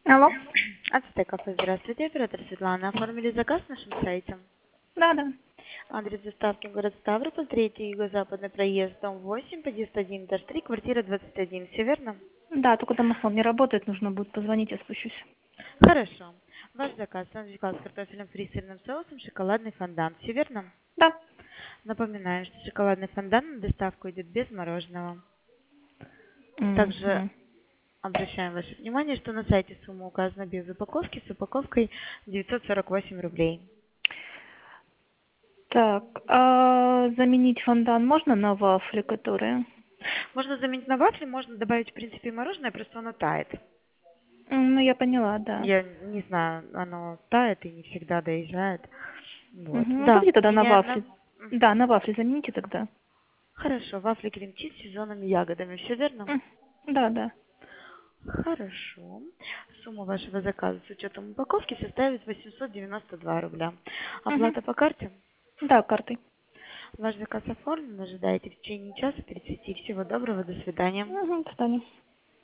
Алло. Ацтеков, здравствуйте, оператор Светлана. Оформили заказ на нашем сайте. Да. Адрес доставки город Ставрополь, 3 юго-западный проезд, дом 8, подъезд 1, этаж 3, квартира 21. Все верно? Да, только домофон не работает, нужно будет позвонить, я спущусь. Хорошо. Ваш заказ, санджикал с картофелем фри, сырным соусом, шоколадный фондан. Все верно? Да. Напоминаю, что шоколадный фондан на доставку идет без мороженого. Также Мгм. обращаем ваше внимание, что на сайте сумма указана без упаковки, с упаковкой 948 рублей. Так, а заменить фондан можно на вафли, которые? Можно заменить на вафли, можно добавить, в принципе, и мороженое, просто оно тает. Ну, я поняла, да. Я не знаю, оно тает и не всегда доезжает. Вот. Мгм. Ну, Да, давайте тогда на меняем на... вафли. Да, Мгм. на вафли замените тогда. Хорошо, вафли крем-чиз с сезонными ягодами. Все верно? Да. Хорошо. Сумма вашего заказа с учетом упаковки составит 892 рубля. Мгм. Оплата по карте? Да, картой. Ваш заказ оформлен. Ожидаете в течение часа 30. Всего доброго. До свидания. Угу, до свидания.